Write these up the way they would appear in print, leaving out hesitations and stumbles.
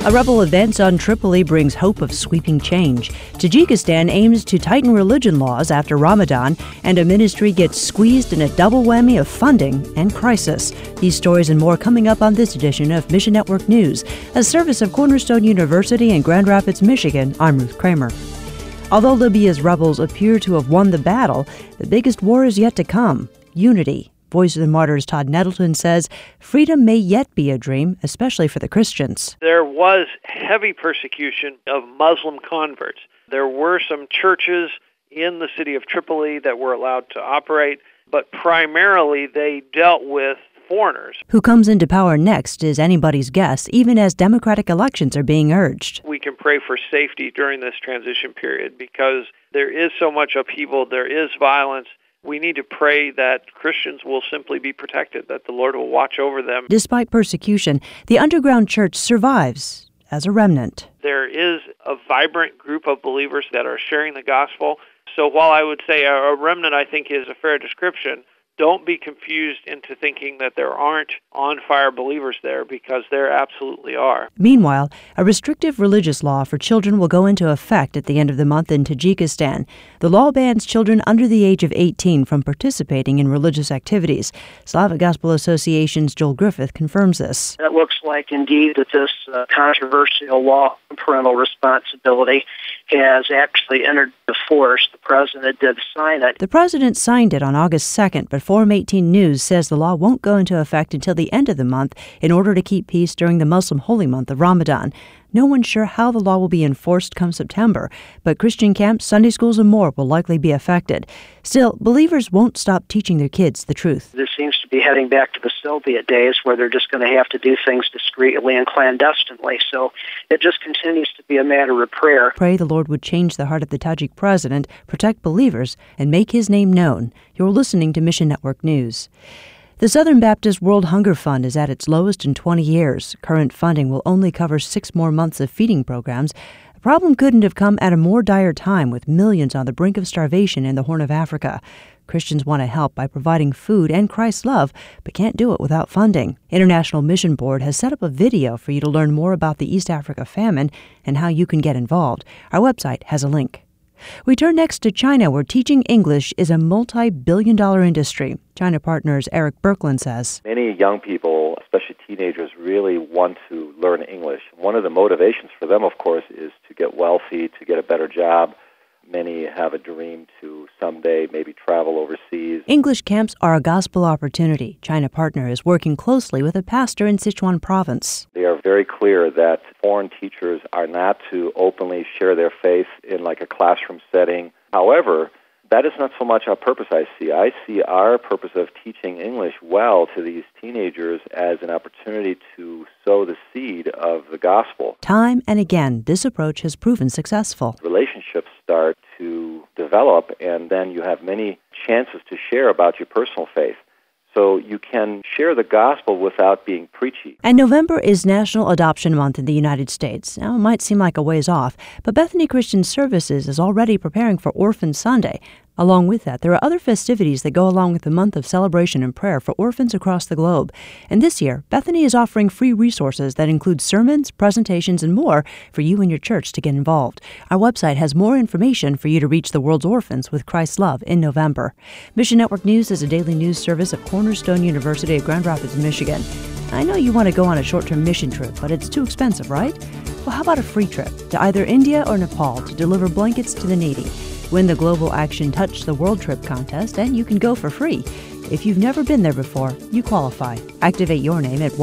A rebel advance on Tripoli brings hope of sweeping change. Tajikistan aims to tighten religion laws after Ramadan, and a ministry gets squeezed in a double whammy of funding and crisis. These stories and more coming up on this edition of Mission Network News, a service of Cornerstone University in Grand Rapids, Michigan. I'm Ruth Kramer. Although Libya's rebels appear to have won the battle, the biggest war is yet to come: unity. Voice of the Martyrs Todd Nettleton says freedom may yet be a dream, especially for the Christians. There was heavy persecution of Muslim converts. There were some churches in the city of Tripoli that were allowed to operate, but primarily they dealt with foreigners. Who comes into power next is anybody's guess, even as democratic elections are being urged. We can pray for safety during this transition period because there is so much upheaval, there is violence. We need to pray that Christians will simply be protected, that the Lord will watch over them. Despite persecution, the underground church survives as a remnant. There is a vibrant group of believers that are sharing the gospel. So while I would say a remnant, I think, is a fair description, don't be confused into thinking that there aren't on-fire believers there, because there absolutely are. Meanwhile, a restrictive religious law for children will go into effect at the end of the month in Tajikistan. The law bans children under the age of 18 from participating in religious activities. Slavic Gospel Association's Joel Griffith confirms this. It looks like, indeed, that this controversial law on parental responsibility has actually entered into force. The president did sign it. The president signed it on August 2nd, but Forum 18 News says the law won't go into effect until the end of the month in order to keep peace during the Muslim holy month of Ramadan. No one's sure how the law will be enforced come September, but Christian camps, Sunday schools, and more will likely be affected. Still, believers won't stop teaching their kids the truth. This seems to be heading back to the Soviet days where they're just going to have to do things discreetly and clandestinely. So it just continues to be a matter of prayer. Pray the Lord would change the heart of the Tajik president, protect believers, and make his name known. You're listening to Mission Network News. The Southern Baptist World Hunger Fund is at its lowest in 20 years. Current funding will only cover 6 more months of feeding programs. The problem couldn't have come at a more dire time, with millions on the brink of starvation in the Horn of Africa. Christians want to help by providing food and Christ's love, but can't do it without funding. International Mission Board has set up a video for you to learn more about the East Africa famine and how you can get involved. Our website has a link. We turn next to China, where teaching English is a multi-billion-dollar industry. China Partners' Eric Berkland says many young people, especially teenagers, really want to learn English. One of the motivations for them, of course, is to get wealthy, to get a better job. Many have a dream to someday maybe travel overseas. English camps are a gospel opportunity. China Partner is working closely with a pastor in Sichuan province. They are very clear that foreign teachers are not to openly share their faith in like a classroom setting. However, that is not so much our purpose, I see. I see our purpose of teaching English well to these teenagers as an opportunity to sow the seed of the gospel. Time and again, this approach has proven successful. Relationships start to develop, and then you have many chances to share about your personal faith. So you can share the gospel without being preachy. And November is National Adoption Month in the United States. Now, it might seem like a ways off, but Bethany Christian Services is already preparing for Orphan Sunday. Along with that, there are other festivities that go along with the month of celebration and prayer for orphans across the globe. And this year, Bethany is offering free resources that include sermons, presentations, and more for you and your church to get involved. Our website has more information for you to reach the world's orphans with Christ's love in November. Mission Network News is a daily news service of Cornerstone University of Grand Rapids, Michigan. I know you want to go on a short-term mission trip, but it's too expensive, right? Well, how about a free trip to either India or Nepal to deliver blankets to the needy? Win the Global Action Touch the World Trip contest, and you can go for free. If you've never been there before, you qualify. Activate your name at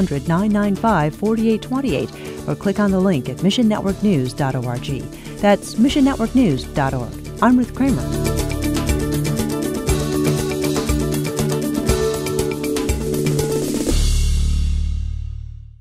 1-800-995-4828 or click on the link at missionnetworknews.org. That's missionnetworknews.org. I'm Ruth Kramer.